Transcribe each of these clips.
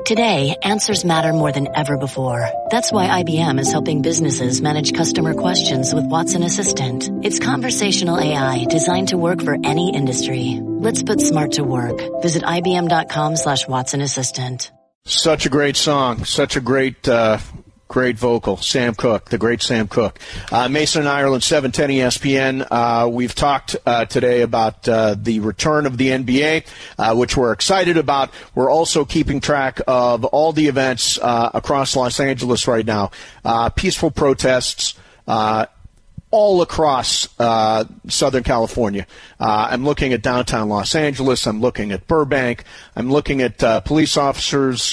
Today, answers matter more than ever before. That's why IBM is helping businesses manage customer questions with Watson Assistant. It's conversational AI designed to work for any industry. Let's put smart to work. Visit IBM.com/Watson Assistant. Such a great song. Such a great vocal. Sam Cooke, the great Sam Cooke. Mason and Ireland, 710 ESPN. We've talked today about the return of the NBA, which we're excited about. We're also keeping track of all the events across Los Angeles right now. Peaceful protests all across Southern California. I'm looking at downtown Los Angeles. I'm looking at Burbank. I'm looking at police officers,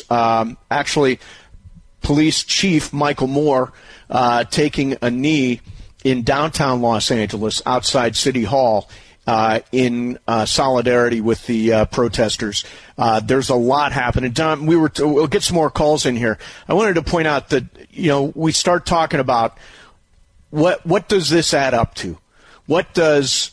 Police Chief Michael Moore taking a knee in downtown Los Angeles outside City Hall in solidarity with the protesters. There's a lot happening. Don, we'll get some more calls in here. I wanted to point out that, we start talking about what does this add up to? What does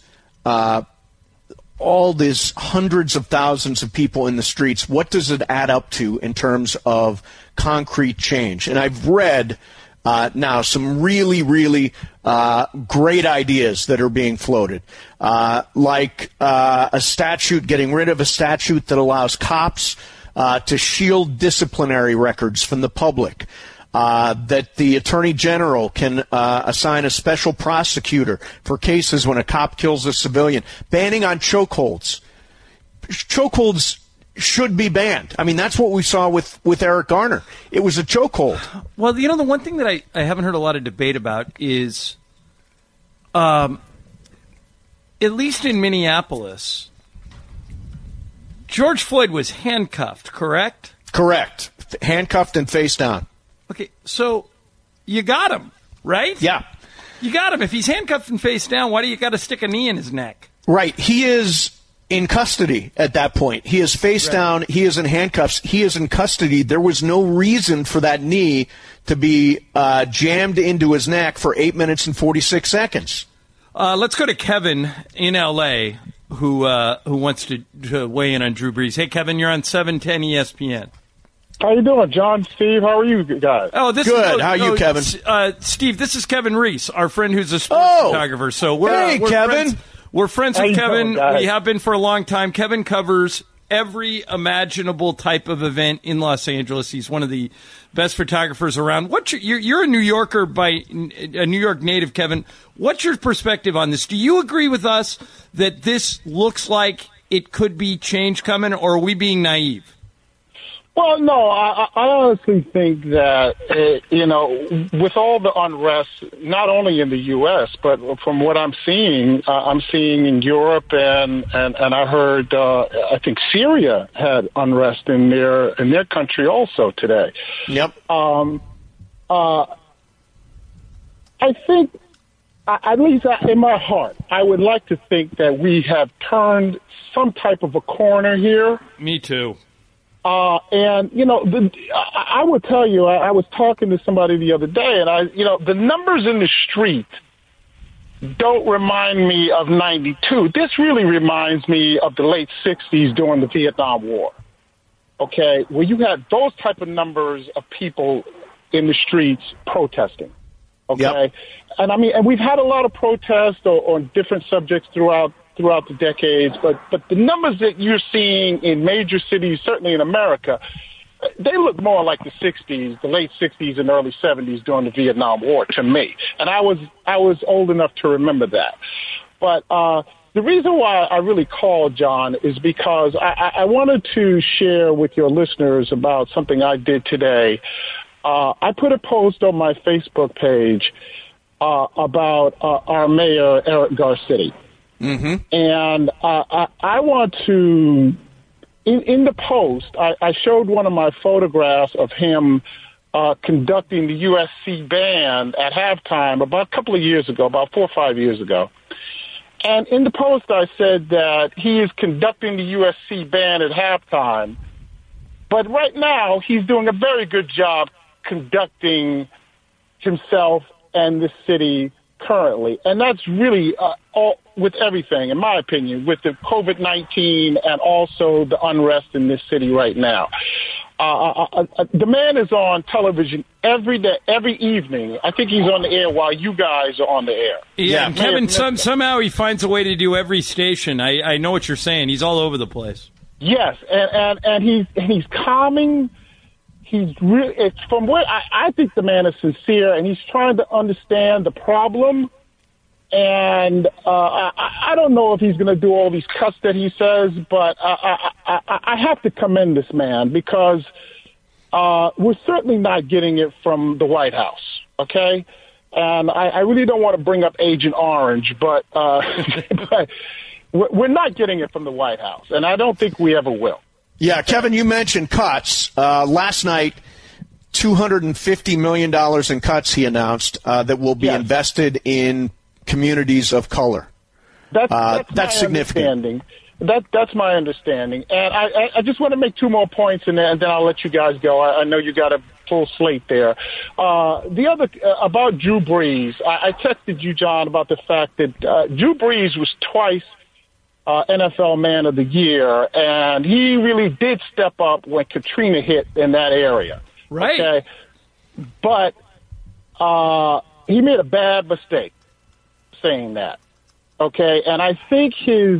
all these hundreds of thousands of people in the streets, what does it add up to in terms of concrete change? And I've read now some really, really great ideas that are being floated, like a statute, getting rid of a statute that allows cops to shield disciplinary records from the public. That the Attorney General can assign a special prosecutor for cases when a cop kills a civilian. Banning on chokeholds. Chokeholds should be banned. I mean, that's what we saw with Eric Garner. It was a chokehold. Well, the one thing that I haven't heard a lot of debate about is, at least in Minneapolis, George Floyd was handcuffed, correct? Correct. Handcuffed and face down. Okay, so you got him, right? Yeah. You got him. If he's handcuffed and face down, why do you got to stick a knee in his neck? Right. He is in custody at that point. He is face down. He is in handcuffs. He is in custody. There was no reason for that knee to be jammed into his neck for 8 minutes and 46 seconds. Let's go to Kevin in L.A., who wants to weigh in on Drew Brees. Hey, Kevin, you're on 710 ESPN. How you doing, John, Steve? How are you guys? Oh, this good. Is, How are you, Kevin? Steve, this is Kevin Reese, our friend who's a sports photographer. So we're Kevin. Friends. We're friends with Kevin. We have been for a long time. Kevin covers every imaginable type of event in Los Angeles. He's one of the best photographers around. You're a New Yorker a New York native, Kevin. What's your perspective on this? Do you agree with us that this looks like it could be change coming, or are we being naive? Well, no, I honestly think that, with all the unrest, not only in the U.S., but from what I'm seeing in Europe and I heard, I think Syria had unrest in their country also today. Yep. I think, at least in my heart, I would like to think that we have turned some type of a corner here. Me too. I will tell you, I was talking to somebody the other day, and the numbers in the street don't remind me of 92. This really reminds me of the late 60s during the Vietnam War. Okay, where you had those type of numbers of people in the streets protesting. Okay, yep. And we've had a lot of protests on different subjects throughout the decades, but the numbers that you're seeing in major cities, certainly in America, they look more like the 60s, the late 60s and early 70s during the Vietnam War to me. And I was old enough to remember that. But the reason why I really called, John, is because I wanted to share with your listeners about something I did today. I put a post on my Facebook page about our mayor, Eric Garcetti. Mm-hmm. And I want to, in the post, I showed one of my photographs of him conducting the USC band at halftime about a couple of years ago, about 4 or 5 years ago. And in the post, I said that he is conducting the USC band at halftime, but right now he's doing a very good job conducting himself and the city currently. And that's really all with everything, in my opinion, with the COVID-19 and also the unrest in this city right now. The man is on television every day, every evening. I think he's on the air while you guys are on the air. Yeah, and Kevin, somehow he finds a way to do every station. I know what you're saying. He's all over the place. Yes, and he's calming. He's really. It's from where I think the man is sincere, and he's trying to understand the problem. And I don't know if he's going to do all these cuts that he says, but I have to commend this man because we're certainly not getting it from the White House, okay? And I really don't want to bring up Agent Orange, but, but we're not getting it from the White House, and I don't think we ever will. Yeah, Kevin, you mentioned cuts. Last night, $250 million in cuts, he announced, that will be invested in communities of color. That's significant. That's my understanding. And I just want to make two more points, and then I'll let you guys go. I know you got a full slate there. The other, about Drew Brees, I texted you, John, about the fact that Drew Brees was twice NFL Man of the Year, and he really did step up when Katrina hit in that area. Right. Okay? But he made a bad mistake saying that, okay? And I think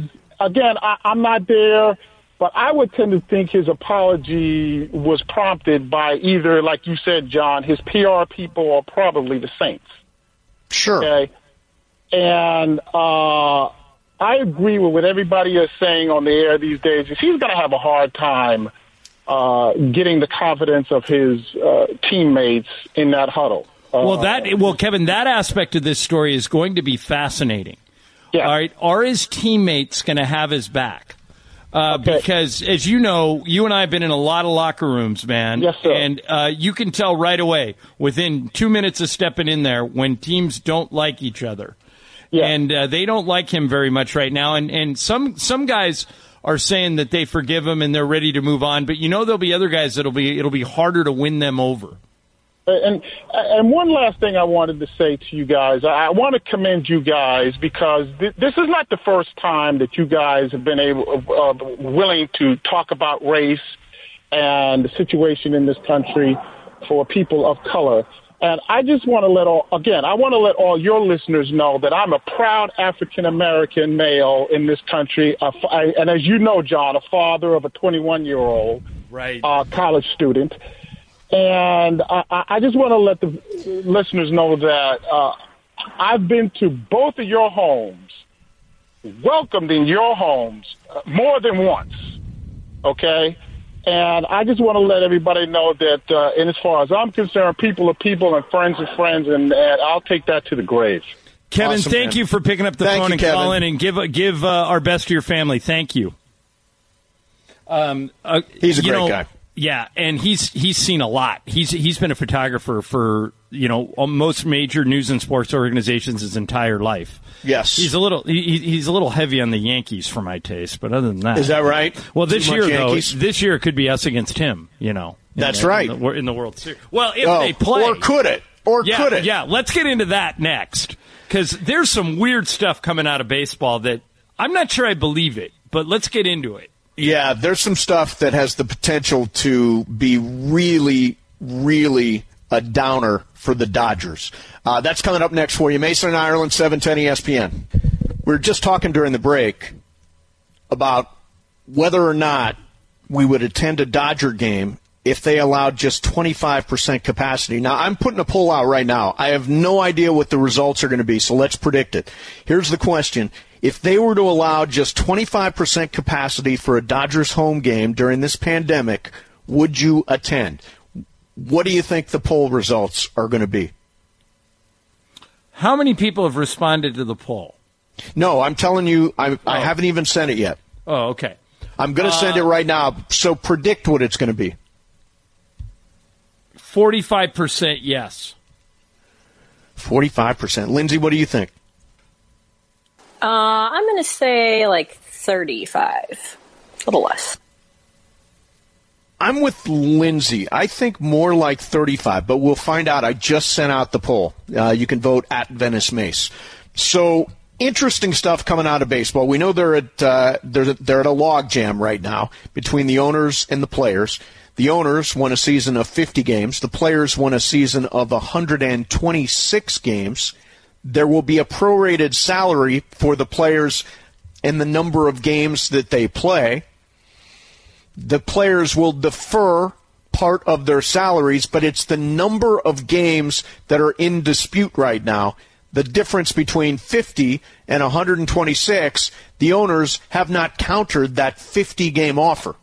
I'm not there, but I would tend to think his apology was prompted by either, like you said, John, his PR people or probably the Saints. Sure. Okay? And I agree with what everybody is saying on the air these days. He's going to have a hard time getting the confidence of his teammates in that huddle. Kevin, that aspect of this story is going to be fascinating. Yeah. All right. Are his teammates going to have his back? Because, as you know, you and I have been in a lot of locker rooms, man. Yes, sir. And you can tell right away, within 2 minutes of stepping in there, when teams don't like each other. Yeah. And they don't like him very much right now. And some guys are saying that they forgive him and they're ready to move on. But, there'll be other guys it'll be harder to win them over. And one last thing I wanted to say to you guys, I want to commend you guys because this is not the first time that you guys have been willing to talk about race and the situation in this country for people of color. And I just want to let all your listeners know that I'm a proud African-American male in this country. And as you know, John, a father of a 21-year-old college student. And I just want to let the listeners know that I've been to both of your homes, welcomed in your homes more than once, okay? And I just want to let everybody know that, and as far as I'm concerned, people are people and friends are friends, and I'll take that to the grave. Kevin, awesome, thank you for picking up the phone and calling, and give our best to your family. Thank you. He's a great guy. Yeah, and he's seen a lot. He's been a photographer for most major news and sports organizations his entire life. Yes, he's a little heavy on the Yankees for my taste, but other than that, is that right? Well, this year it could be us against him. That's right in the World Series. Well, if they play, or could it? Could it? Yeah, let's get into that next because there's some weird stuff coming out of baseball that I'm not sure I believe it, but let's get into it. Yeah, there's some stuff that has the potential to be really, really a downer for the Dodgers. That's coming up next for you. Mason and Ireland, 710 ESPN. We were just talking during the break about whether or not we would attend a Dodger game if they allowed just 25% capacity. Now, I'm putting a poll out right now. I have no idea what the results are going to be, so let's predict it. Here's the question. If they were to allow just 25% capacity for a Dodgers home game during this pandemic, would you attend? What do you think the poll results are going to be? How many people have responded to the poll? No, I'm telling you, I haven't even sent it yet. Oh, okay. I'm going to send it right now, so predict what it's going to be. 45% yes. 45%. Lindsay, what do you think? I'm going to say like 35, a little less. I'm with Lindsay. I think more like 35, but we'll find out. I just sent out the poll. You can vote at Venice Mace. So interesting stuff coming out of baseball. We know they're at a log jam right now between the owners and the players. The owners want a season of 50 games. The players want a season of 126 games. There will be a prorated salary for the players and the number of games that they play. The players will defer part of their salaries, but it's the number of games that are in dispute right now. The difference between 50 and 126, the owners have not countered that 50-game offer.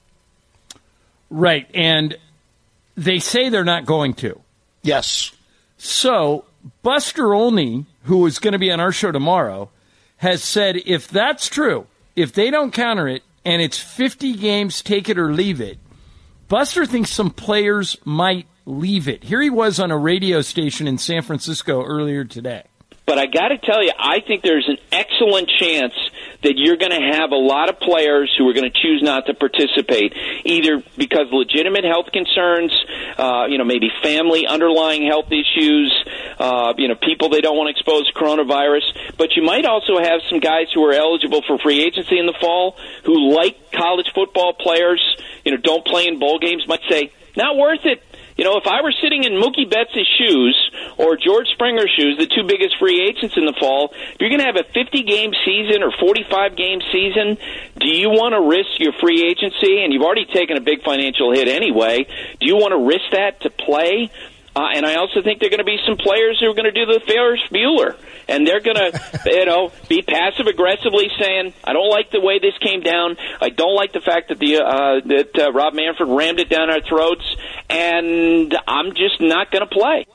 Right, and they say they're not going to. Yes. So Buster Olney, who is going to be on our show tomorrow, has said if that's true, if they don't counter it, and it's 50 games, take it or leave it, Buster thinks some players might leave it. Here he was on a radio station in San Francisco earlier today. But I got to tell you, I think there's an excellent chance that you're going to have a lot of players who are going to choose not to participate, either because legitimate health concerns, maybe family underlying health issues, people they don't want to expose to coronavirus. But you might also have some guys who are eligible for free agency in the fall who, like college football players, don't play in bowl games, might say, not worth it. If I were sitting in Mookie Betts' shoes or George Springer's shoes, the two biggest free agents in the fall, if you're going to have a 50-game season or 45-game season, do you want to risk your free agency? And you've already taken a big financial hit anyway. Do you want to risk that to play? And I also think there are going to be some players who are going to do the Ferris Bueller, and they're going to, be passive-aggressively saying, I don't like the way this came down. I don't like the fact that Rob Manfred rammed it down our throats, and I'm just not going to play.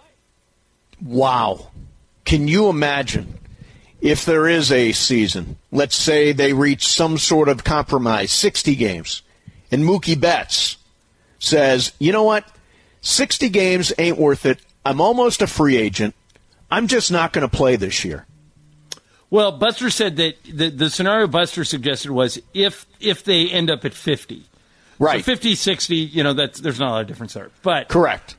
Wow. Can you imagine if there is a season, let's say they reach some sort of compromise, 60 games, and Mookie Betts says, you know what? 60 games ain't worth it. I'm almost a free agent. I'm just not going to play this year. Well, Buster said that the scenario Buster suggested was if they end up at 50. Right. So 50, 60, there's not a lot of difference there. But correct.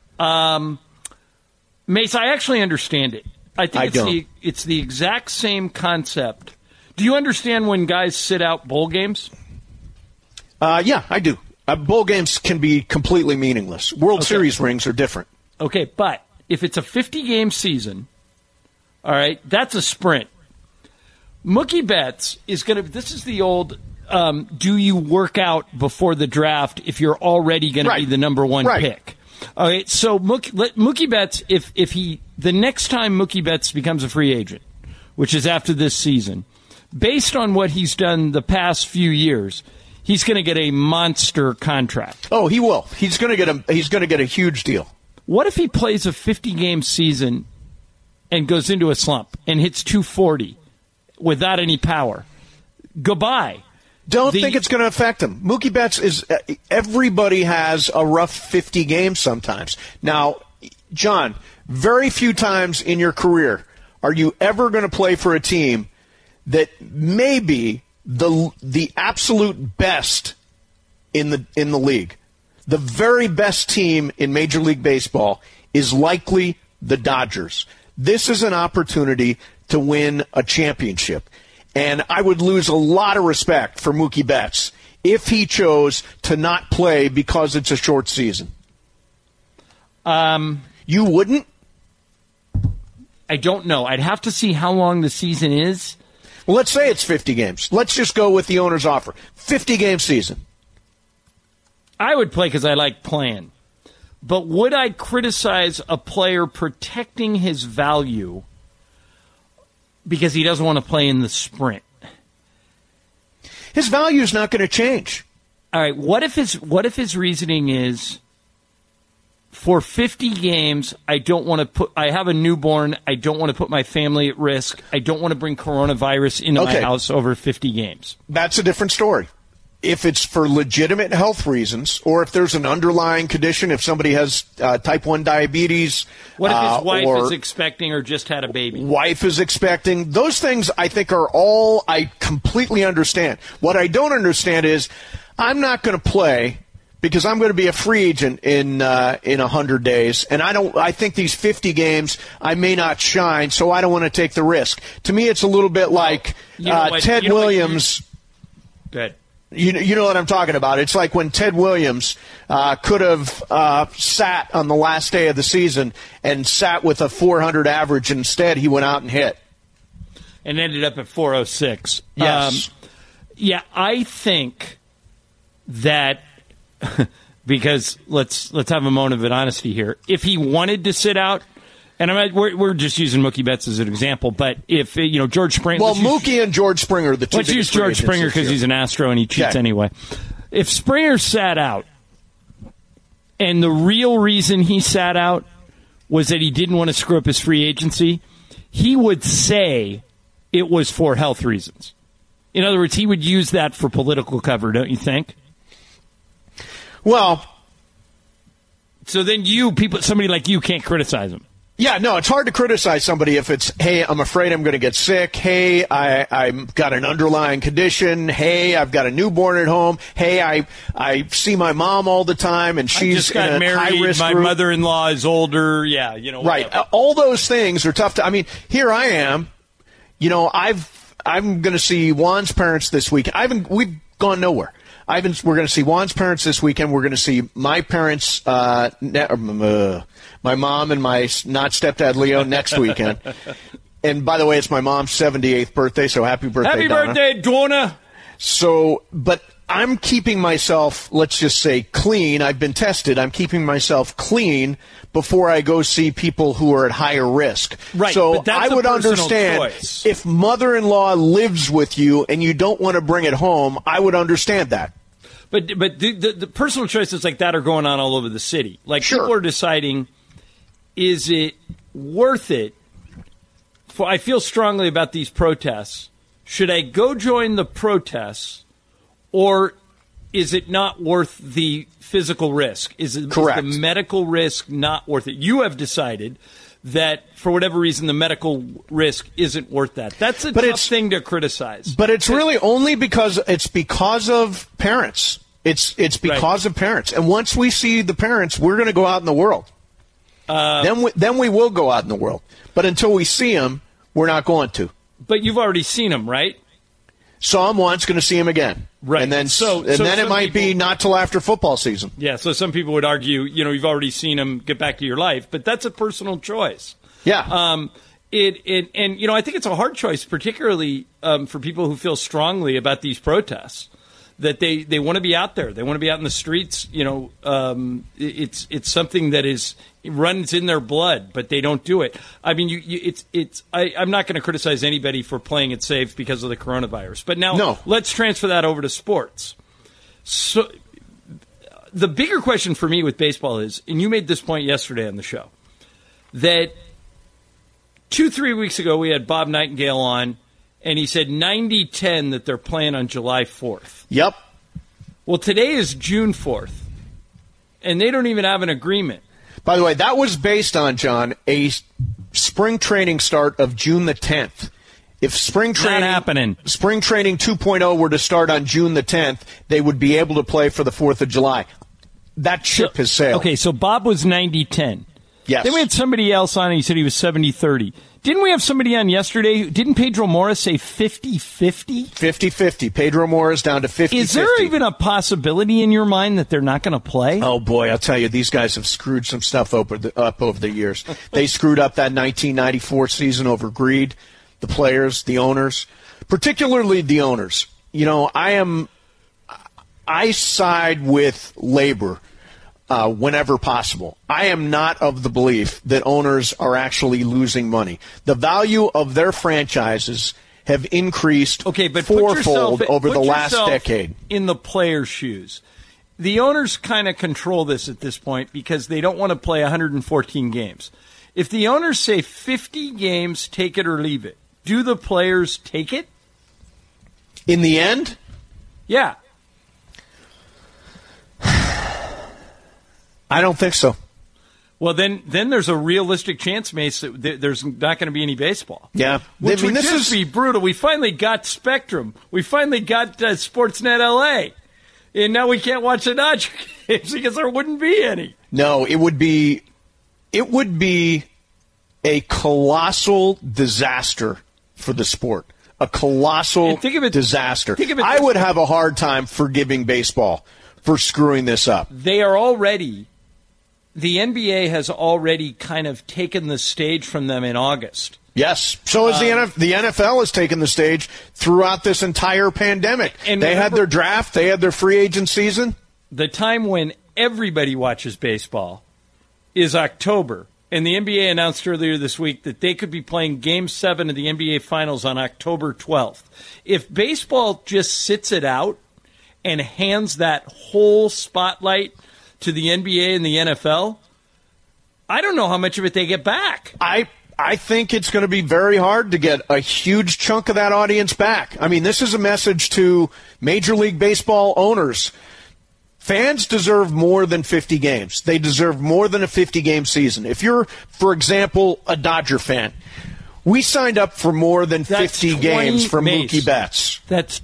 Mace, I actually understand it. I think it's the exact same concept. Do you understand when guys sit out bowl games? Yeah, I do. Bowl games can be completely meaningless. World Series rings are different. Okay, but if it's a 50-game season, all right, that's a sprint. Mookie Betts is going to – this is the old do you work out before the draft if you're already going to be the number one pick. All right, so Mookie Betts, if the next time Mookie Betts becomes a free agent, which is after this season, based on what he's done the past few years – he's going to get a monster contract. Oh, he will. He's going to get a huge deal. What if he plays a 50-game season and goes into a slump and hits 240 without any power? Goodbye. Don't think it's going to affect him. Mookie Betts is everybody has a rough 50 games sometimes. Now, John, very few times in your career are you ever going to play for a team that maybe the absolute best in the league. The very best team in Major League Baseball is likely the Dodgers. This is an opportunity to win a championship. And I would lose a lot of respect for Mookie Betts if he chose to not play because it's a short season. You wouldn't? I don't know. I'd have to see how long the season is. Well, let's say it's 50 games. Let's just go with the owner's offer. 50-game season. I would play because I like playing. But would I criticize a player protecting his value because he doesn't want to play in the sprint? His value is not going to change. All right, what if his reasoning is, for 50 games, I have a newborn. I don't want to put my family at risk. I don't want to bring coronavirus into my house over 50 games. That's a different story. If it's for legitimate health reasons, or if there's an underlying condition, if somebody has type 1 diabetes. What if his wife is expecting or just had a baby? Wife is expecting. Those things I think are all I completely understand. What I don't understand is I'm not going to play because I'm going to be a free agent in 100 days, and I think these 50 games I may not shine, so I don't want to take the risk. To me, it's a little bit like Ted Williams. Good. You know what I'm talking about. It's like when Ted Williams could have sat on the last day of the season and sat with a 400 average. Instead, he went out and hit. And ended up at 406. Yes. Yeah, I think that because let's have a moment of honesty here. If he wanted to sit out, and we're just using Mookie Betts as an example, but if George Springer, well, Mookie and George Springer are the two. Let's use George Springer because he's an Astro and he cheats anyway. If Springer sat out, and the real reason he sat out was that he didn't want to screw up his free agency, he would say it was for health reasons. In other words, he would use that for political cover, don't you think? Well, so then somebody like you can't criticize him. Yeah, no, it's hard to criticize somebody if it's, hey, I'm afraid I'm going to get sick. Hey, I've got an underlying condition. Hey, I've got a newborn at home. Hey, I see my mom all the time, and she's just got married. High-risk my group. mother-in-law is older. Yeah, whatever. Right. All those things are tough to. I mean, here I am. I'm going to see Juan's parents this week. We've gone nowhere. We're going to see Juan's parents this weekend. We're going to see my parents, my mom and my not stepdad Leo next weekend. And by the way, it's my mom's 78th birthday, so happy birthday, Happy Donna. birthday, Donna. So, but I'm keeping myself, let's just say, clean. I've been tested. I'm keeping myself clean before I go see people who are at higher risk. Right, so but that's I would a personal understand choice. if mother-in-law lives with you and you don't want to bring it home, I would understand that. But the personal choices like that are going on all over the city. Like, sure. People are deciding, is it worth it? I feel strongly about these protests. Should I go join the protests, or is it not worth the physical risk? Is the medical risk not worth it? You have decided that, for whatever reason, the medical risk isn't worth that. That's a tough thing to criticize. But it's really only because of parents. It's because of parents. And once we see the parents, we're going to go out in the world. Then we will go out in the world. But until we see them, we're not going to. But you've already seen them, right? Saw him once, going to see him again. Right. And then it might be not till after football season. Yeah, so some people would argue, you've already seen him, get back to your life. But that's a personal choice. Yeah. I think it's a hard choice, particularly for people who feel strongly about these protests, that they want to be out there. They want to be out in the streets. It's something that runs in their blood, but they don't do it. I mean, I'm not going to criticize anybody for playing it safe because of the coronavirus. But now let's transfer that over to sports. So the bigger question for me with baseball is, and you made this point yesterday on the show, that 2-3 weeks ago we had Bob Nightingale on, and he said 90-10 that they're playing on July 4th. Yep. Well, today is June 4th, and they don't even have an agreement. By the way, that was based on, John, a spring training start of June the 10th. If spring training 2.0 were to start on June the 10th, they would be able to play for the 4th of July. That ship has sailed. Okay, so Bob was 90-10. Yes. Then we had somebody else on, and he said he was 70-30. Didn't we have somebody on yesterday? Didn't Pedro Morris say 50-50? 50-50. Pedro Morris down to 50-50. Is there even a possibility in your mind that they're not going to play? Oh, boy, I'll tell you, these guys have screwed some stuff up over the years. They screwed up that 1994 season over greed, the players, the owners, particularly the owners. I side with labor. Whenever possible. I am not of the belief that owners are actually losing money. The value of their franchises have increased fourfold over the last decade. In the players' shoes. The owners kind of control this at this point because they don't want to play 114 games. If the owners say 50 games, take it or leave it, do the players take it? In the end? Yeah. I don't think so. Well, then there's a realistic chance, Mace, that there's not going to be any baseball. Yeah. Which would just be brutal. We finally got Spectrum. We finally got Sportsnet LA. And now we can't watch the Dodger games because there wouldn't be any. No, it would be a colossal disaster for the sport. a colossal disaster. I would have a hard time forgiving baseball for screwing this up. The NBA has already kind of taken the stage from them in August. Yes. So has the NFL has taken the stage throughout this entire pandemic. And they had their draft. They had their free agent season. The time when everybody watches baseball is October. And the NBA announced earlier this week that they could be playing Game 7 of the NBA Finals on October 12th. If baseball just sits it out and hands that whole spotlight to the NBA and the NFL, I don't know how much of it they get back. I think it's going to be very hard to get a huge chunk of that audience back. I mean, this is a message to Major League Baseball owners. Fans deserve more than 50 games. They deserve more than a 50-game season. If you're, for example, a Dodger fan, we signed up for more than 50 games from Mookie Betts. That's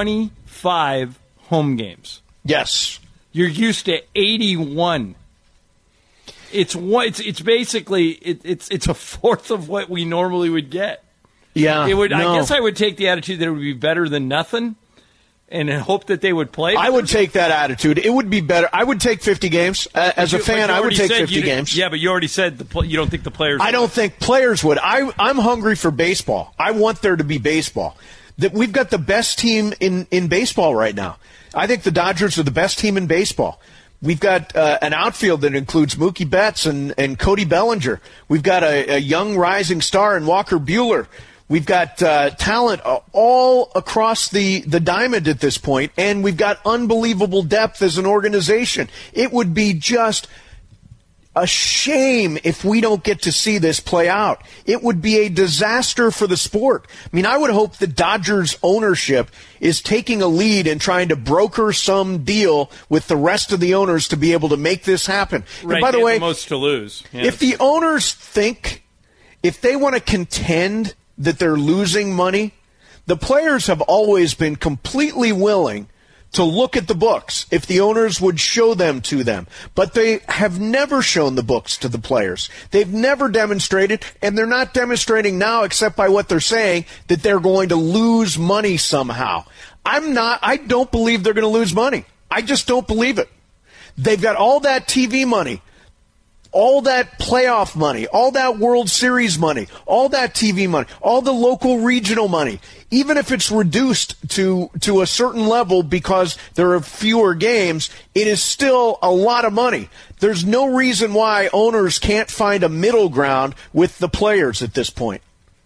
25 home games. Yes. You're used to 81. It's basically it's a fourth of what we normally would get. Yeah. I guess I would take the attitude that it would be better than nothing. And hope that they would play. I would take that attitude. It would be better. I would take 50 games. As a fan, I would take 50 games. Yeah, but you already said you don't think the players would. I don't think players would. I'm hungry for baseball. I want there to be baseball. We've got the best team in baseball right now. I think the Dodgers are the best team in baseball. We've got an outfield that includes Mookie Betts and Cody Bellinger. We've got a young rising star in Walker Buehler. We've got talent all across the diamond at this point, and we've got unbelievable depth as an organization. It would be just a shame if we don't get to see this play out. It would be a disaster for the sport. I mean, I would hope the Dodgers ownership is taking a lead and trying to broker some deal with the rest of the owners to be able to make this happen. Right, and by the way, most to lose. Yes. If the owners if they want to contend that they're losing money, the players have always been completely willing to look at the books if the owners would show them to them. But they have never shown the books to the players. They've never demonstrated, and they're not demonstrating now except by what they're saying, that they're going to lose money somehow. I don't believe they're going to lose money. I just don't believe it. They've got all that TV money, all that playoff money, all that World Series money, all that TV money, all the local regional money, even if it's reduced to a certain level because there are fewer games, it is still a lot of money. There's no reason why owners can't find a middle ground with the players at this point.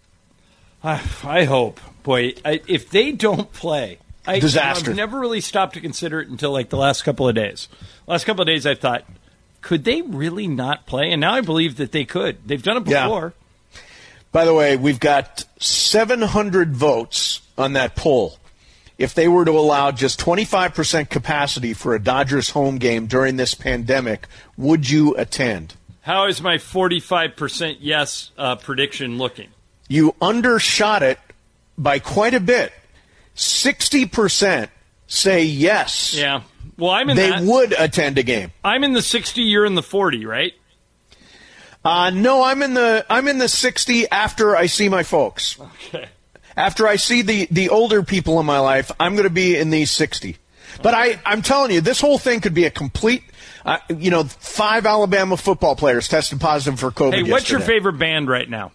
I hope. Boy, if they don't play, disaster. I've never really stopped to consider it until like the last couple of days. Last couple of days I've thought, could they really not play? And now I believe that they could. They've done it before. Yeah. By the way, we've got 700 votes on that poll. If they were to allow just 25% capacity for a Dodgers home game during this pandemic, would you attend? How is my 45% yes prediction looking? You undershot it by quite a bit. 60% say yes. Yeah. Well, they would attend a game. I'm in the 60. You're in the 40, right? No, I'm in the 60 after I see my folks. Okay. After I see the older people in my life, I'm going to be in the 60. But I'm telling you, this whole thing could be a complete. 5 Alabama football players tested positive for COVID. Hey, what's your favorite band right now?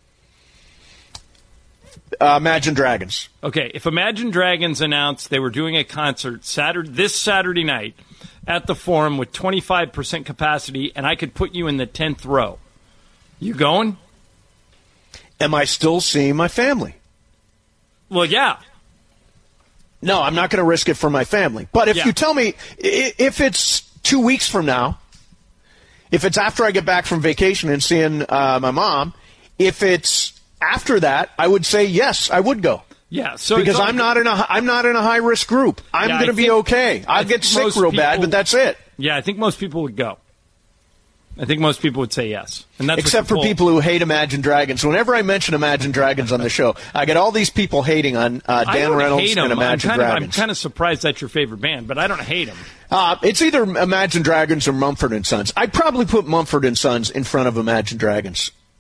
Imagine Dragons. Okay, if Imagine Dragons announced they were doing a concert this Saturday night at the Forum with 25% capacity, and I could put you in the 10th row, you going? Am I still seeing my family? Well, yeah. No, I'm not going to risk it for my family. But if you tell me, if it's 2 weeks from now, if it's after I get back from vacation and seeing my mom, if it's after that, I would say yes, I would go. Yeah, so because I'm not in a high risk group. I'm going to be okay. I'll get sick real bad, but that's it. Yeah, I think most people would go. I think most people would say yes, and that's except for people who hate Imagine Dragons. Whenever I mention Imagine Dragons on the show, I get all these people hating on Dan Reynolds and Imagine Dragons. I'm kind of surprised that's your favorite band, but I don't hate them. It's either Imagine Dragons or Mumford & Sons. I'd probably put Mumford & Sons in front of Imagine Dragons.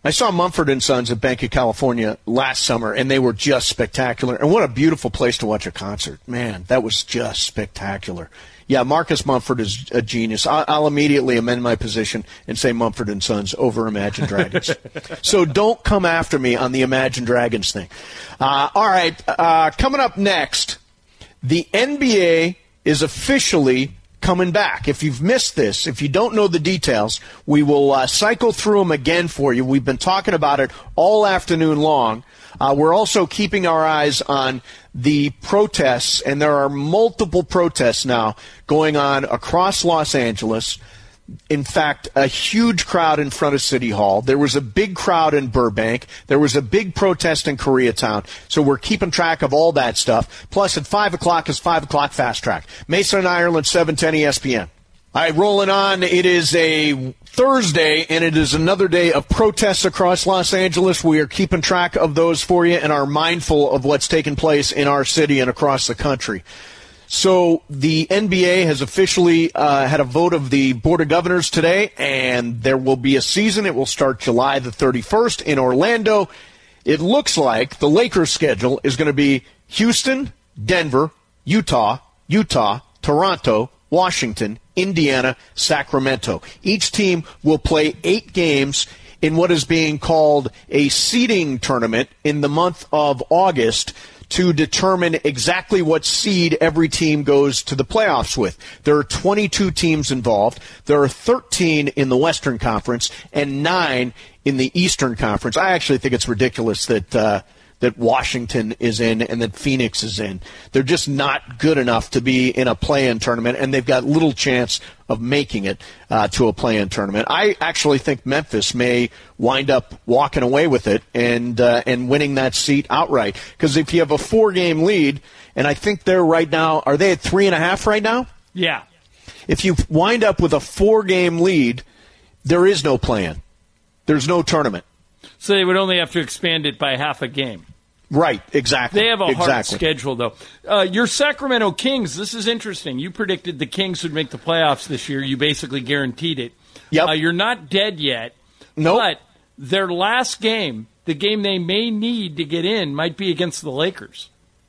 I saw Mumford & Sons at Bank of California last summer, and they were just spectacular. And what a beautiful place to watch a concert. Man, that was just spectacular. Yeah, Marcus Mumford is a genius. I'll immediately amend my position and say Mumford & Sons over Imagine Dragons. So don't come after me on the Imagine Dragons thing. All right, coming up next, the NBA is officially coming back. If you've missed this, if you don't know the details, we will cycle through them again for you. We've been talking about it all afternoon long. We're also keeping our eyes on the protests, and there are multiple protests now going on across Los Angeles. In fact, a huge crowd in front of City Hall. There was a big crowd in Burbank. There was a big protest in Koreatown. So we're keeping track of all that stuff. Plus, at 5 o'clock is 5 o'clock Fast Track. Mason and Ireland, 710 ESPN. All right, rolling on. It is a Thursday, and it is another day of protests across Los Angeles. We are keeping track of those for you and are mindful of what's taking place in our city and across the country. So the NBA has officially had a vote of the Board of Governors today, and there will be a season. It will start July the 31st in Orlando. It looks like the Lakers' schedule is going to be Houston, Denver, Utah, Toronto, Washington, Indiana, Sacramento. Each team will play 8 games in what is being called a seeding tournament in the month of August to determine exactly what seed every team goes to the playoffs with. There are 22 teams involved. There are 13 in the Western Conference and 9 in the Eastern Conference. I actually think it's ridiculous that Washington is in and that Phoenix is in. They're just not good enough to be in a play-in tournament, and they've got little chance of making it to a play-in tournament. I actually think Memphis may wind up walking away with it and winning that seat outright. Because if you have a 4-game lead, and I think they're right now, are they at 3.5 right now? Yeah. If you wind up with a 4-game lead, there is no play-in. There's no tournament. So they would only have to expand it by half a game. Right, exactly. They have a hard schedule, though. Your Sacramento Kings, this is interesting. You predicted the Kings would make the playoffs this year. You basically guaranteed it. Yep. You're not dead yet. Nope. But their last game, the game they may need to get in, might be against the Lakers.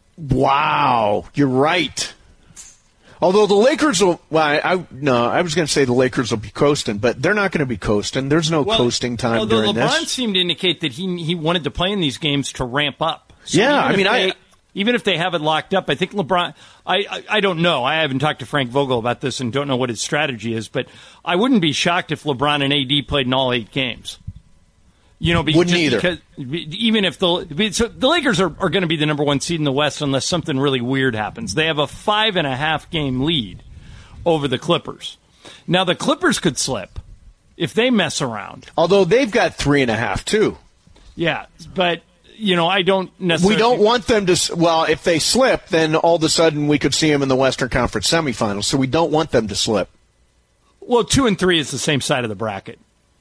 Wow, you're right. Although the Lakers will, I was going to say the Lakers will be coasting, but they're not going to be coasting. There's no coasting time during this. LeBron seemed to indicate that he wanted to play in these games to ramp up. So even if they have it locked up, I think LeBron, I don't know. I haven't talked to Frank Vogel about this and don't know what his strategy is, but I wouldn't be shocked if LeBron and AD played in all 8 games. Wouldn't either. Because even if the Lakers are going to be the number 1 seed in the West unless something really weird happens. They have a 5.5 game lead over the Clippers. Now the Clippers could slip if they mess around. Although they've got 3.5 too. Yeah, but I don't necessarily. We don't want them to. Well, if they slip, then all of a sudden we could see them in the Western Conference semifinals. So we don't want them to slip. Well, 2 and 3 is the same side of the bracket.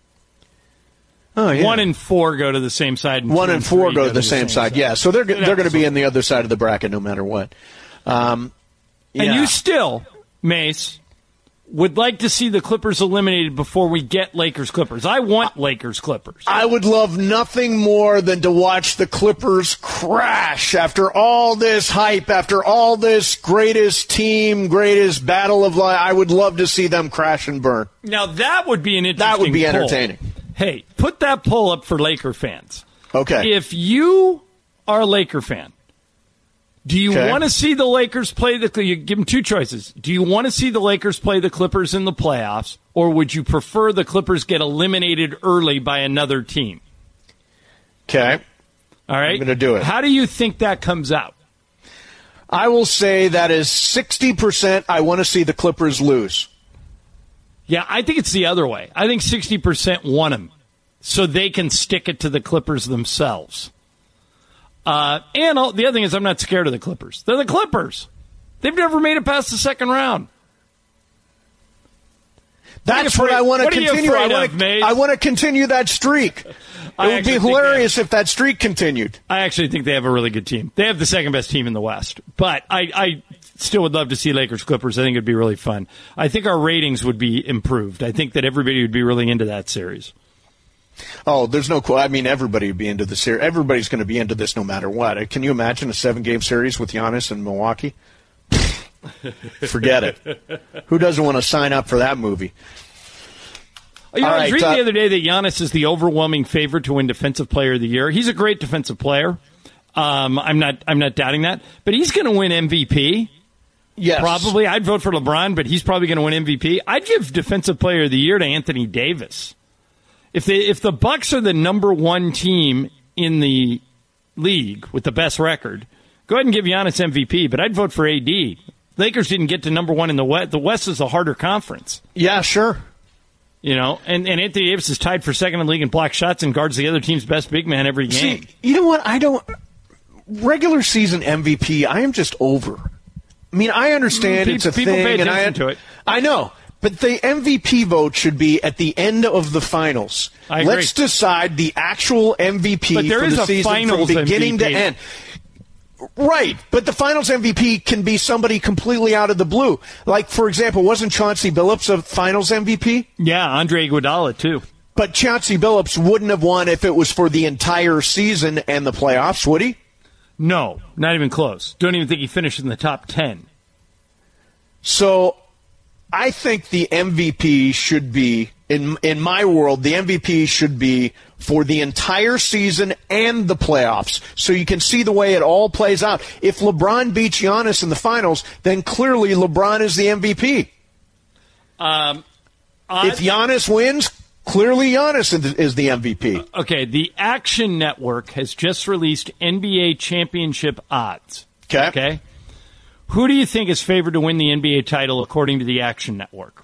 Oh, yeah. 1 and 4 go to the same side. And 1 and 4 go to the same side. Yeah, so they're going to be in the other side of the bracket no matter what. And you still, Mace, would like to see the Clippers eliminated before we get Lakers-Clippers. I want Lakers-Clippers. I would love nothing more than to watch the Clippers crash after all this hype, after all this greatest team, greatest battle of life. I would love to see them crash and burn. Now, that would be an interesting That would be poll. entertaining. Hey, put that poll up for Laker fans. Okay. If you are a Laker fan, do you want to see the Lakers play you give them 2 choices. Do you want to see the Lakers play the Clippers in the playoffs, or would you prefer the Clippers get eliminated early by another team? Okay. All right. I'm going to do it. How do you think that comes out? I will say that is 60% I want to see the Clippers lose. Yeah, I think it's the other way. I think 60% want them so they can stick it to the Clippers themselves. And the other thing is I'm not scared of the Clippers. They're the Clippers. They've never made it past the second round. That's what I want to continue. I want to continue that streak. It would be hilarious if that streak continued. I actually think they have a really good team. They have the second best team in the West. But I still would love to see Lakers-Clippers. I think it would be really fun. I think our ratings would be improved. I think that everybody would be really into that series. Oh, there's no. I mean, everybody would be into the series. Everybody's going to be into this no matter what. Can you imagine a 7-game series with Giannis in Milwaukee? Forget it. Who doesn't want to sign up for that movie? I was reading the other day that Giannis is the overwhelming favorite to win Defensive Player of the Year. He's a great defensive player. I'm not doubting that, but he's going to win MVP. Yes, probably. I'd vote for LeBron, but he's probably going to win MVP. I'd give Defensive Player of the Year to Anthony Davis. If the Bucks are the number one team in the league with the best record, go ahead and give Giannis MVP. But I'd vote for AD. Lakers didn't get to number one in the West. The West is a harder conference. Yeah, sure. You know, and Anthony Davis is tied for second in the league in block shots and guards the other team's best big man every game. See, you know what? Regular season MVP, I am just over. I mean, I understand it's a people thing. Pay attention to it. I know. But the MVP vote should be at the end of the finals. I agree. Let's decide the actual MVP for the season from beginning to end. Right, but the finals MVP can be somebody completely out of the blue. Like, for example, wasn't Chauncey Billups a finals MVP? Yeah, Andre Iguodala, too. But Chauncey Billups wouldn't have won if it was for the entire season and the playoffs, would he? No, not even close. Don't even think he finished in the top 10. So I think the MVP should be, in my world, the MVP should be for the entire season and the playoffs. So you can see the way it all plays out. If LeBron beats Giannis in the finals, then clearly LeBron is the MVP. If Giannis wins, clearly Giannis is the MVP. Okay, the Action Network has just released NBA championship odds. Okay? Who do you think is favored to win the NBA title according to the Action Network?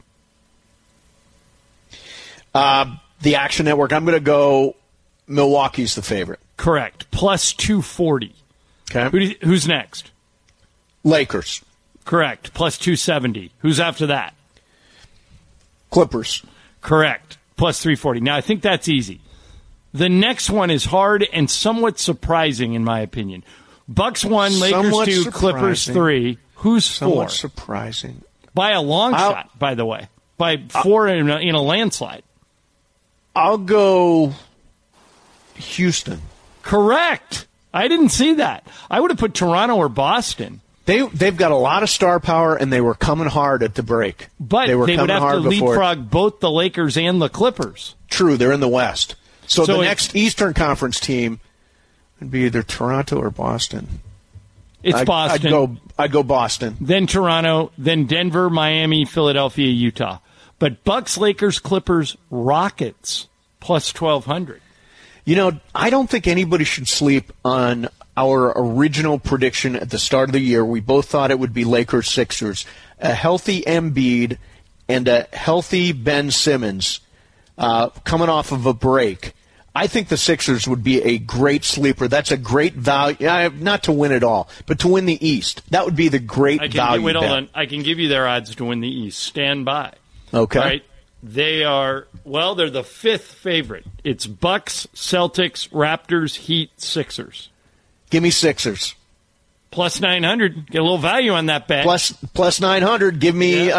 The Action Network, I'm going to go Milwaukee's the favorite. Correct. Plus 240. Okay. Who's next? Lakers. Correct. Plus 270. Who's after that? Clippers. Correct. Plus 340. Now, I think that's easy. The next one is hard and somewhat surprising, in my opinion. Bucks 1, Lakers 2, Clippers 3. Who's 4? Somewhat surprising. By a long shot, by the way. By 4 in a landslide. I'll go Houston. Correct. I didn't see that. I would have put Toronto or Boston. They've got a lot of star power, and they were coming hard at the break. But they would have to leapfrog both the Lakers and the Clippers. True, they're in the West. So the next Eastern Conference team would be either Toronto or Boston. It's Boston. I'd go Boston. Then Toronto, then Denver, Miami, Philadelphia, Utah. But Bucks, Lakers, Clippers, Rockets, plus 1,200. You know, I don't think anybody should sleep on our original prediction at the start of the year. We both thought it would be Lakers, Sixers. A healthy Embiid and a healthy Ben Simmons coming off of a break. I think the Sixers would be a great sleeper. That's a great value, not to win it all, but to win the East. That would be the great value. Wait, hold on. I can give you their odds to win the East. Stand by. Okay. Right? They're the 5th favorite. It's Bucks, Celtics, Raptors, Heat, Sixers. Give me Sixers. Plus 900. Get a little value on that bet. Plus 900. Give me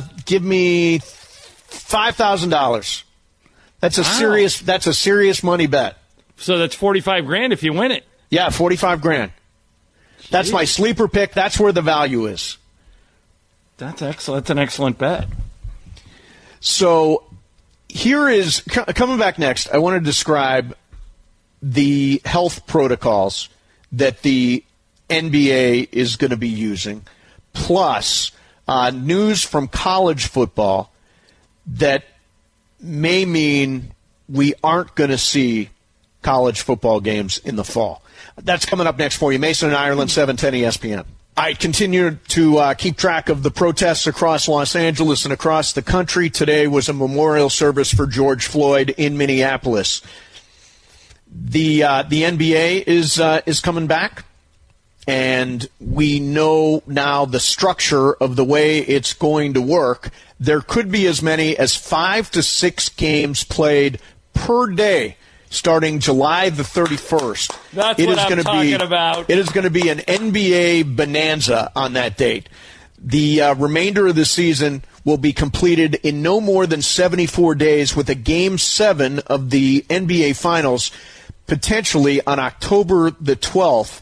$5,000. That's a serious money bet. So that's $45,000 if you win it. Yeah, $45,000. That's my sleeper pick. That's where the value is. That's excellent. That's an excellent bet. So here is, coming back next, I want to describe the health protocols that the NBA is going to be using, plus news from college football that may mean we aren't going to see college football games in the fall. That's coming up next for you. Mason and Ireland, 710 ESPN. I continue to keep track of the protests across Los Angeles and across the country. Today was a memorial service for George Floyd in Minneapolis. The NBA is coming back, and we know now the structure of the way it's going to work. There could be as many as 5 to 6 games played per day starting July the 31st. That's what I'm talking about. It is going to be an NBA bonanza on that date. The remainder of the season will be completed in no more than 74 days, with a Game 7 of the NBA Finals potentially on October the 12th.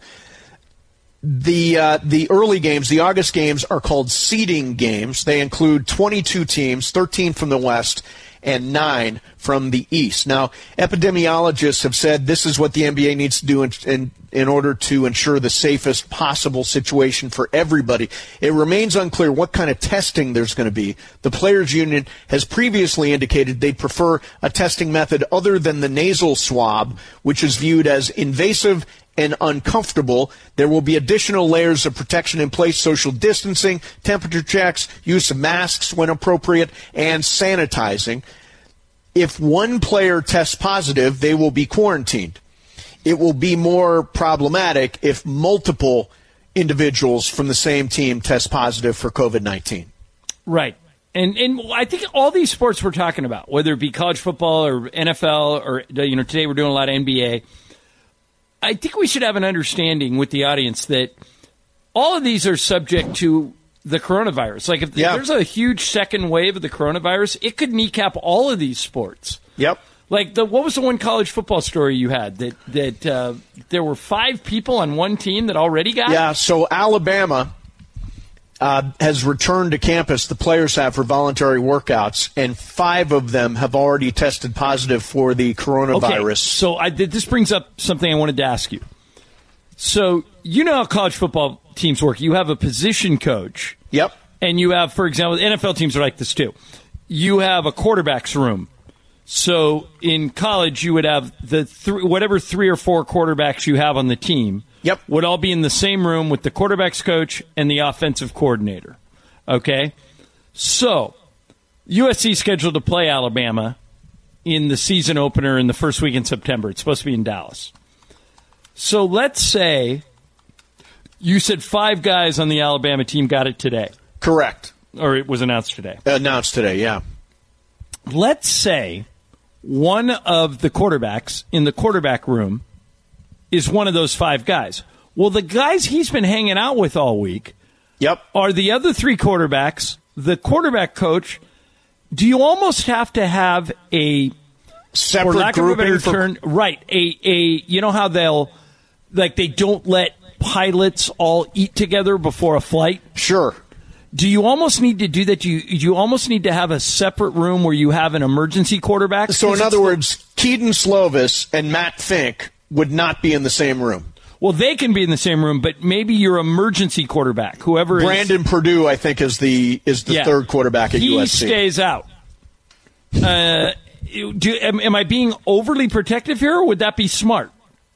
The early games, the August games, are called seeding games. They include 22 teams, 13 from the West and 9 from the East. Now, epidemiologists have said this is what the NBA needs to do in order to ensure the safest possible situation for everybody. It remains unclear what kind of testing there's going to be. The Players Union has previously indicated they prefer a testing method other than the nasal swab, which is viewed as invasive and uncomfortable. There will be additional layers of protection in place: social distancing, temperature checks, use of masks when appropriate, and sanitizing. If one player tests positive, they will be quarantined. It will be more problematic if multiple individuals from the same team test positive for COVID-19. Right. And I think all these sports we're talking about, whether it be college football or NFL or, today we're doing a lot of NBA, I think we should have an understanding with the audience that all of these are subject to the coronavirus. Like if there's a huge second wave of the coronavirus, it could kneecap all of these sports. Yep. Like what was the one college football story you had that there were 5 people on one team that already got it? Yeah, so Alabama has returned to campus, the players have, for voluntary workouts, and 5 of them have already tested positive for the coronavirus. Okay, so this brings up something I wanted to ask you. So you know how college football teams work. You have a position coach. Yep. And you have, for example, NFL teams are like this too. You have a quarterback's room. So in college, you would have whatever 3 or 4 quarterbacks you have on the team. Yep. Would all be in the same room with the quarterback's coach and the offensive coordinator. Okay? So, USC is scheduled to play Alabama in the season opener in the first week in September. It's supposed to be in Dallas. So, let's say you said 5 guys on the Alabama team got it today. Correct. Or it was announced today. Announced today, yeah. Let's say one of the quarterbacks in the quarterback room is one of those 5 guys. Well, the guys he's been hanging out with all week are the other 3 quarterbacks, the quarterback coach. Do you almost have to have a separate, for lack of a better term, right, you know how they don't let pilots all eat together before a flight? Sure. Do you almost need to do that? Do you almost need to have a separate room where you have an emergency quarterback? So in other words, Kedon Slovis and Matt Fink would not be in the same room. Well, they can be in the same room, but maybe your emergency quarterback, whoever Brandon Purdue, I think, is the third quarterback at USC. He stays out. Am I being overly protective here, or would that be smart?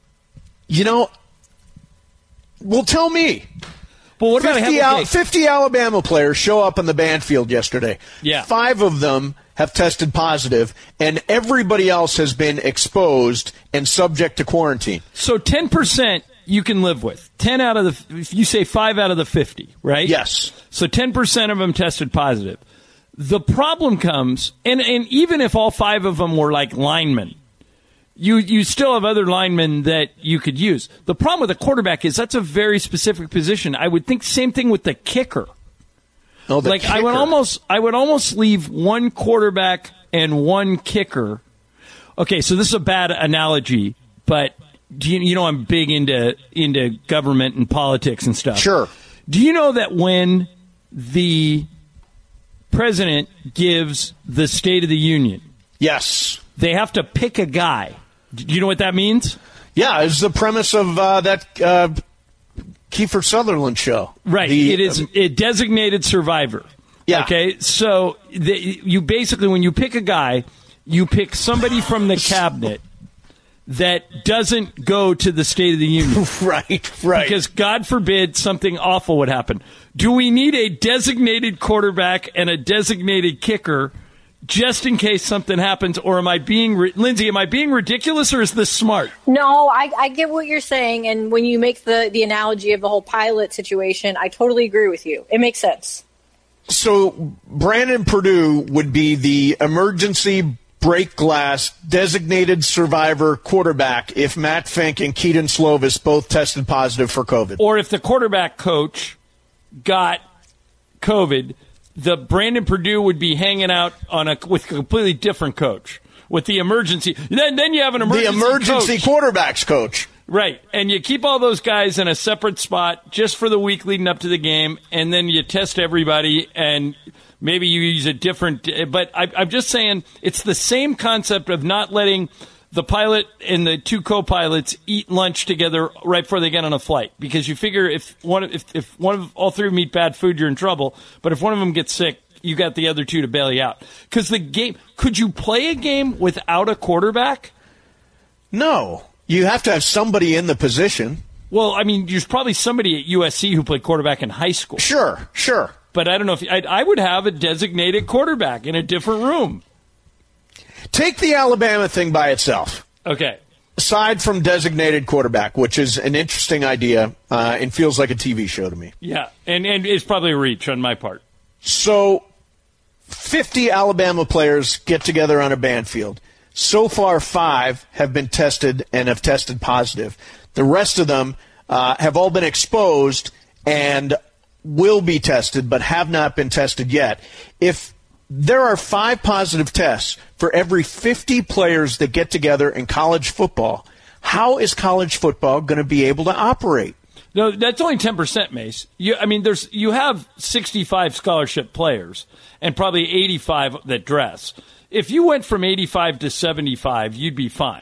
Well, tell me. Well, what 50 Alabama players show up on the band field yesterday. Yeah. 5 of them have tested positive, and everybody else has been exposed and subject to quarantine. So 10% you can live with. 10 out of if you say 5 out of the 50, right? Yes. So 10% of them tested positive. The problem comes, and even if all 5 of them were like linemen, you still have other linemen that you could use. The problem with a quarterback is that's a very specific position. I would think same thing with the kicker. Oh, the kicker. I would almost leave one quarterback and one kicker. Okay, so this is a bad analogy, but I'm big into government and politics and stuff. Sure. Do you know that when the president gives the State of the Union, yes, they have to pick a guy? Do you know what that means? Yeah, it's the premise of that Kiefer Sutherland show. Right. It is a designated survivor. Yeah. Okay. So you basically, when you pick a guy, you pick somebody from the cabinet that doesn't go to the State of the Union. Right. Because God forbid something awful would happen. Do we need a designated quarterback and a designated kicker just in case something happens, or am I being Lindsay? Am I being ridiculous, or is this smart? No, I get what you're saying, and when you make the analogy of the whole pilot situation, I totally agree with you. It makes sense. So Brandon Purdue would be the emergency break glass designated survivor quarterback if Matt Fink and Kedon Slovis both tested positive for COVID, or if the quarterback coach got COVID, the Brandon Purdue would be hanging out with a completely different coach. With the emergency, then you have an emergency quarterbacks coach. Right, and you keep all those guys in a separate spot just for the week leading up to the game, and then you test everybody, and maybe you use a different. But I'm just saying it's the same concept of not letting the pilot and the two co-pilots eat lunch together right before they get on a flight, because you figure if one of all three of them eat bad food, you're in trouble. But if one of them gets sick, you got the other two to bail you out. Because the game, could you play a game without a quarterback? No. You have to have somebody in the position. Well, I mean, there's probably somebody at USC who played quarterback in high school. Sure. But I don't know if I would have a designated quarterback in a different room. Take the Alabama thing by itself. Okay. Aside from designated quarterback, which is an interesting idea and feels like a TV show to me. Yeah, and it's probably a reach on my part. So 50 Alabama players get together on a band field. So far, 5 have been tested and have tested positive. The rest of them have all been exposed and will be tested, but have not been tested yet. If there are 5 positive tests for every 50 players that get together in college football, how is college football going to be able to operate? No, that's only 10%, Mace. You have 65 scholarship players and probably 85 that dress. If you went from 85 to 75, you'd be fine.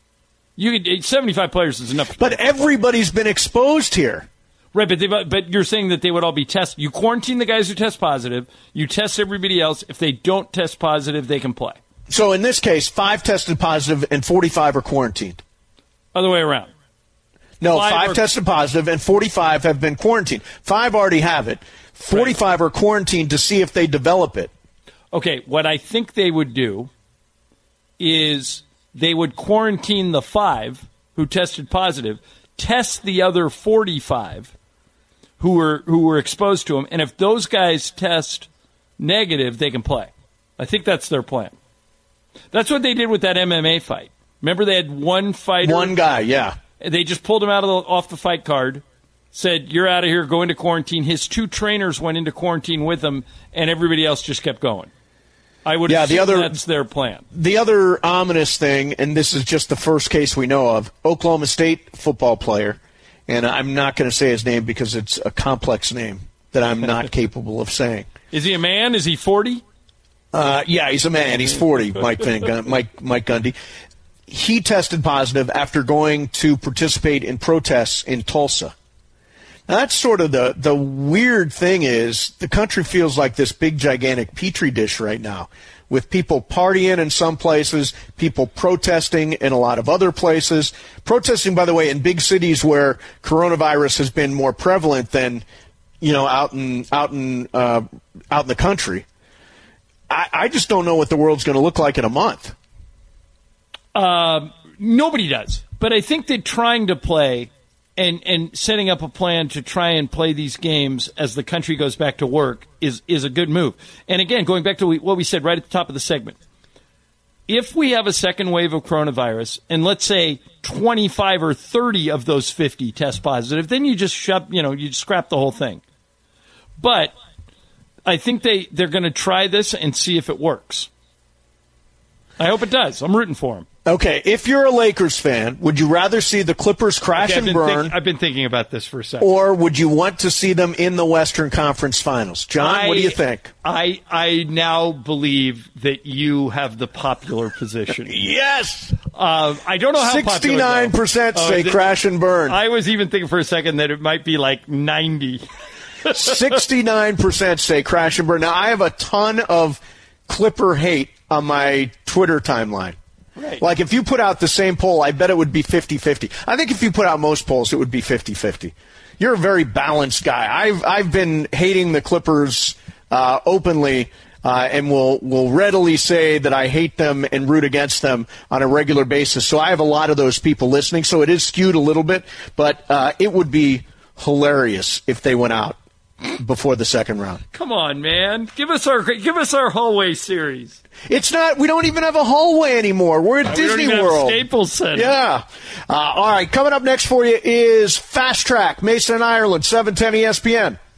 75 players is enough. But everybody's been exposed here. Right, but you're saying that they would all be tested. You quarantine the guys who test positive. You test everybody else. If they don't test positive, they can play. So in this case, 5 tested positive and 45 are quarantined. Other way around. No, 5 tested positive and 45 have been quarantined. 5 already have it. 45 are quarantined to see if they develop it. Okay, what I think they would do is they would quarantine the 5 who tested positive, test the other 45 who were exposed to them, and if those guys test negative, they can play. I think that's their plan. That's what they did with that MMA fight. Remember, they had one fighter, one guy, yeah. They just pulled him off the fight card, said, "You're out of here, go into quarantine." His 2 trainers went into quarantine with him, and everybody else just kept going. I would assume that's their plan. The other ominous thing, and this is just the first case we know of, Oklahoma State football player, and I'm not going to say his name because it's a complex name that I'm not capable of saying. Is he a man? Is he 40? Yeah, he's a man. He's 40, Mike Gundy. He tested positive after going to participate in protests in Tulsa. Now, that's sort of the weird thing is the country feels like this big, gigantic Petri dish right now, with people partying in some places, people protesting in a lot of other places. Protesting, by the way, in big cities where coronavirus has been more prevalent than, out in the country. I just don't know what the world's going to look like in a month. Nobody does. But I think that trying to play and setting up a plan to try and play these games as the country goes back to work is a good move. And again, going back to what we said right at the top of the segment, if we have a second wave of coronavirus, and let's say 25 or 30 of those 50 test positive, then you just you scrap the whole thing. But I think they're going to try this and see if it works. I hope it does. I'm rooting for them. Okay, if you're a Lakers fan, would you rather see the Clippers crash and burn? I've been thinking about this for a second. Or would you want to see them in the Western Conference Finals? John, what do you think? I now believe that you have the popular position. Yes! I don't know how 69% say crash and burn. I was even thinking for a second that it might be like 90. 69% say crash and burn. Now, I have a ton of Clipper hate on my Twitter timeline. Right. Like, if you put out the same poll, I bet it would be 50-50. I think if you put out most polls, it would be 50-50. You're a very balanced guy. I've been hating the Clippers openly and will readily say that I hate them and root against them on a regular basis. So I have a lot of those people listening, so it is skewed a little bit. But it would be hilarious if they went out before the second round. Come on, man. Give us our hallway series. It's not. We don't even have a hallway anymore. We're at Disney World. Staples Center. Yeah. All right. Coming up next for you is Fast Track, Mason and Ireland, 710 ESPN.